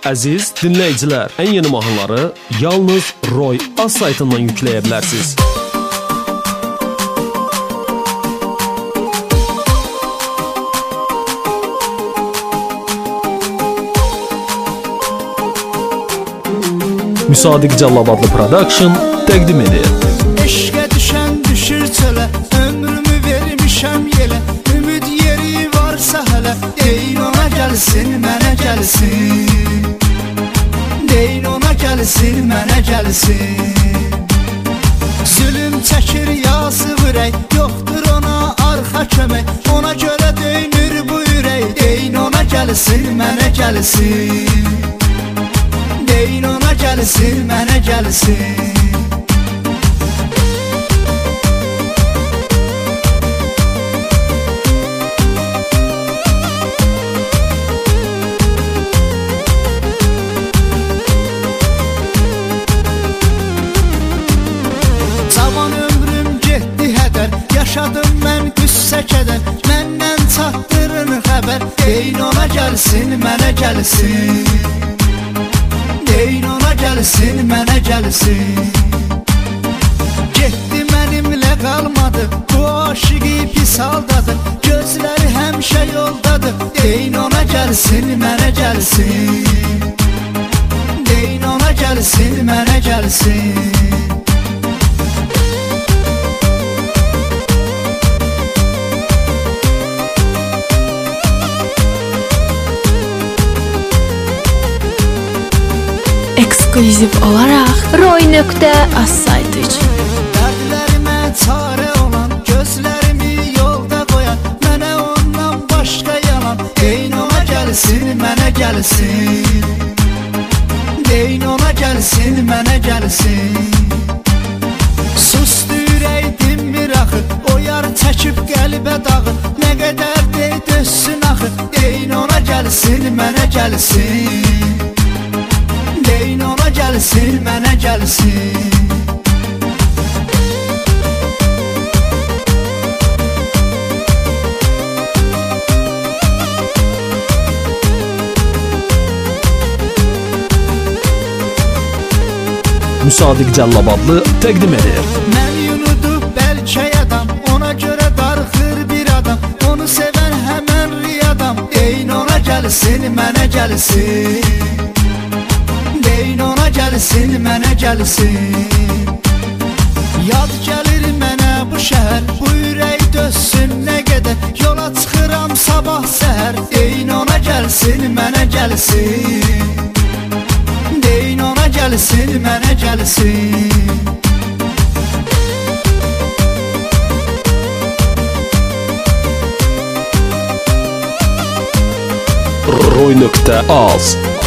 Əziz dinləyicilər, ən yeni mahnıları yalnız Roy Az saytından yükləyə bilərsiniz. Müsadiq Cəllabadlı Production təqdim edir. Eşqə düşən düşür çölə, ömrümü vermişəm yelə. Ümid yeri varsa hələ, deyin ona gəlsin, mənə gəlsin. Deyin ona gəlsin, mənə gəlsin. Zülüm çəkir yazıq ürək, yoxdur ona arxa kömək. Ona görə döyünür bu ürək, deyin ona gəlsin, mənə gəlsin. Deyin ona gəlsin, mənə gəlsin. Cavan ömrüm getdi hədər, yaşadım mən qüssə kədər. Məndən çatdırın xəbər, deyin ona gəlsin, mənə gəlsin. Deyin ona gəlsin, mənə gəlsin. Getdi mənimlə qalmadı, bu aşıqı pis haldadır. Gözləri həmişə yoldadır, deyin ona gəlsin, mənə gəlsin. Deyin ona gəlsin, mənə gəlsin. Eksklüziv olaraq Roy.az saytı üçün. Dərdlərimə çarə olan, gözlərimi yolda qoyan, mənə ondan başqa yalan, deyin ona gəlsin, mənə gəlsin. Deyin ona gəlsin, mənə gəlsin. Sustu ürəkdim bir axı, o yar çəkib qəlbə dağı. Nə qədər dey dözsün axı, deyin ona gəlsin, mənə gəlsin. Deyin ona gəlsin, mənə gəlsin. Müsadiq Cəllabadlı təqdim edir. Məni unudub bəlkə adam, ona görə darıxır bir adam. Onu sevən həmən riyadam, deyin ona gəlsin, mənə gəlsin. Deyin ona gəlsin, mənə gəlsin. Yad gəlir mənə bu şəhər, bu ürək dözsün nə qədər. Yola çıxıram sabah səhər, deyin ona gəlsin, mənə gəlsin. Deyin ona gəlsin, mənə gəlsin. Roy.az